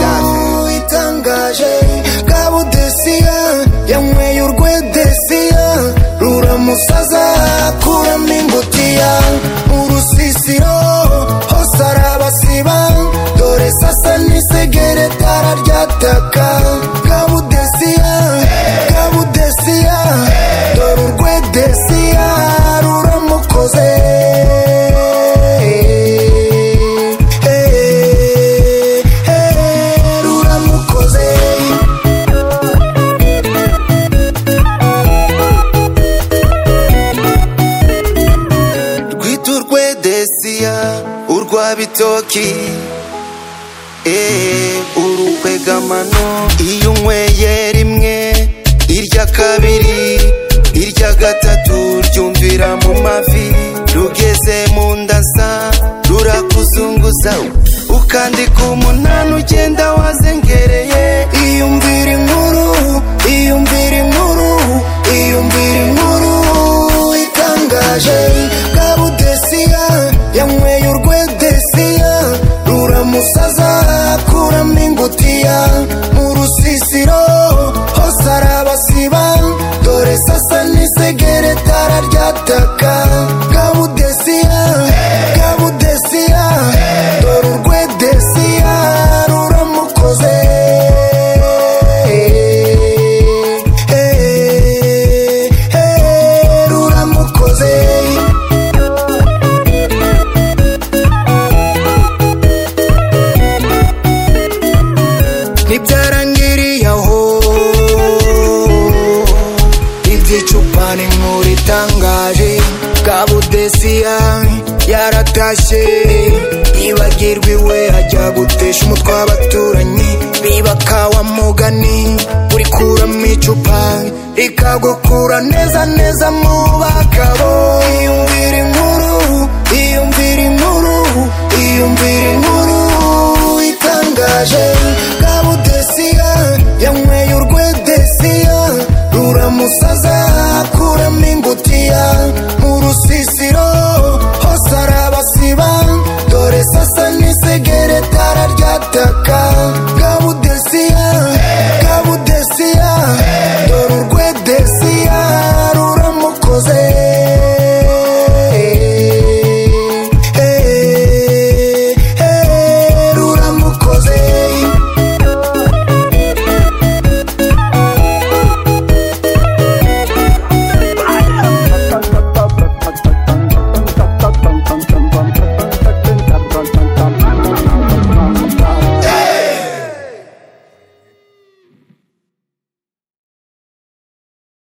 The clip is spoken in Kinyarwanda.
itangaje. Kabudesiya yanyweye urwedesiya, ruramusaza kuramo ingutiya. Urusisiro hose arabasiba, dore sasa n'isegeretara ryataka. Kabudesiya, kabudesiya, dore urwedesiya ruramukoze. Urwabitoki urukwegamano, iyo unyweye rimwe irya kabiri irya gatatu ryumvira mu mavi. Rugeze mu nda nsa rurakuzunguza, ukandika umunani ugenda wazengereye. Iyumvira inkuru, iyumvira inkuru, iyumvira inkuru itangaje. Kabudesiya yanyweye urwedesiya, ruramusaza kuramo ingutiya. Mu rusisiro hose arabasiba, dore sasa n'isegeretara ryataka. Kabudesiya, kabudesiya, dore urwedesiya ruramukoze. Ruramukoze. Ntibyarangiriye aho, iby'icupa n'inkuru itangaje. Kabudesiya yaratashye yibagirwa iwe, ajya gutesha umutwe w'abaturanyi. Biba kawa mugani urikuramo icupa rikagukura neza neza mu bagabo. Iyumvira inkuru, iyumvira inkuru, iyumvira inkuru itangaje.